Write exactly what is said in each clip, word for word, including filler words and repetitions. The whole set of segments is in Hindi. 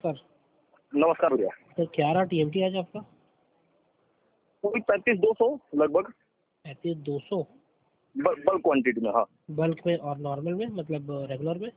सर नमस्कार भैया। सर क्या रहा टीएमटी आज आपका? कोई पैंतीस दो सौ लगभग। पैंतीस दो सौ बल्क क्वांटिटी में। हाँ, बल्क में और नॉर्मल में, मतलब रेगुलर में?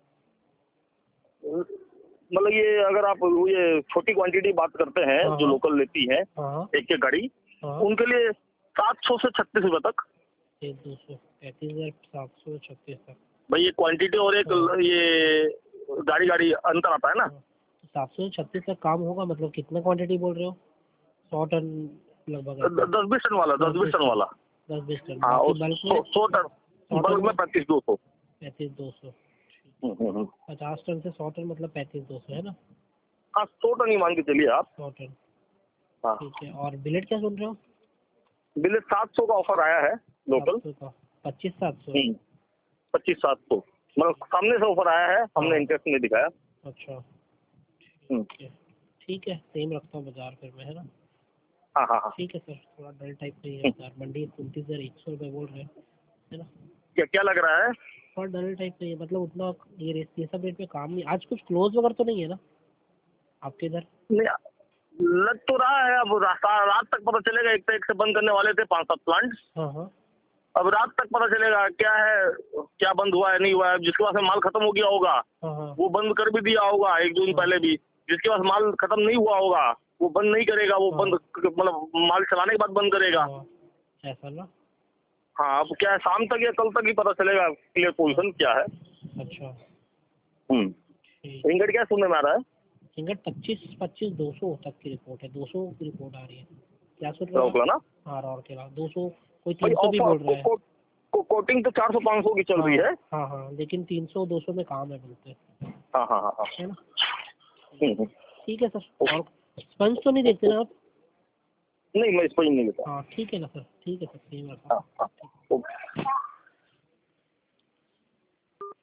मतलब ये अगर आप ये छोटी क्वांटिटी बात करते हैं हाँ जो हाँ लोकल लेती है हाँ एक एक गाड़ी, हाँ उनके लिए सात सौ से छत्तीस रुपए तक। एक दो सौ पैंतीस हजार सात सौ छत्तीस तक। भाई ये क्वांटिटी और एक हाँ ये गाड़ी गाड़ी अंतर आता है ना। हाँ। तो सात सौ छत्तीस तक काम होगा, मतलब कितना क्वांटिटी बोल रहे हो? सौ टन लगभग ऐसा? द- दस बीस टन वाला, दस बीस टन वाला। दस बीस टन हाँ, बाकी और बल्क सौ में? सौ टन सौ बल्क टन में में पैंतीस दो सौ। पैंतीस दो सौ हम्म, हम्म, हम्म। पचास टन से सौ टन मतलब पैंतीस दो सौ है ना? हाँ, सौ टन ही मान के चलिए आप। सौ टन हाँ, ठीक है। और बिलेट क्या सुन रहे हो? बिल सात सौ का ऑफर आया है सात लोकल। सौ का पच्चीस सात सौ हम्म, पच्चीस सात सौ मतलब सामने से ऑफर आया है, हमने हाँ इंटरेस्ट नहीं दिखाया। अच्छा हम्म, ठीक है। ठीक है, सेम रखता हूँ बाजार फिर मैं, है ना? हाँ हाँ हाँ। ठीक है सर, थोड़ा डल टाइप नहीं है हम्म, बाजार, मंडी उनतीस हजार एक सौ रुपये बोल रहे हैं, है ना? क्या क्या लग रहा है? थोड़ा डल टाइप नहीं है, मतलब उतना ये रेट ये सब रेट पे काम नहीं। आज कुछ क्लोज वगैरह तो नहीं है ना आपके इधर? नहीं, लग तो रहा है। अब रास्ता रात तक पता चलेगा। एक तो एक से बंद करने वाले थे पांच सात प्लांट। हाँ हाँ अब रात तक पता चलेगा क्या है, क्या बंद हुआ है नहीं हुआ है। जिसके पास में माल खत्म हो गया होगा हाँ हाँ वो बंद कर भी दिया होगा एक दो दिन हाँ पहले भी। जिसके पास माल खत्म नहीं हुआ होगा वो बंद नहीं करेगा, वो हाँ बंद मतलब माल चलाने के बाद बंद करेगा। हाँ ऐसा ना? हाँ, अब क्या है, शाम तक या कल तक ही पता चलेगा क्लियर हाँ पोजीशन क्या है। अच्छा हम्म ठीक। इंगट क्या सुनने में आ रहा है? सिंगट पच्चीस पच्चीस दो सौ तक की रिपोर्ट है, दो सौ की रिपोर्ट आ रही है। क्या सुन रहे हो आप? रोकला ना हाँ और के बाद दो सौ, कोई भाई। तीन सौ भी ऑफर बोल को, रहा है। को, को, कोटिंग तो चार सौ पाँच सौ की चल हाँ रही है। हाँ हाँ, लेकिन तीन सौ दो सौ में काम है बोलते हैं, हाँ हाँ हाँ हाँ। है ना? हम्म, हम्म। ठीक है सर। और स्पंज तो नहीं देखते ना आप? नहीं, मैं इस पर ही नहीं लेता। हाँ ठीक है ना सर, ठीक है सर, सही बात हाँ है। हाँ, ओके।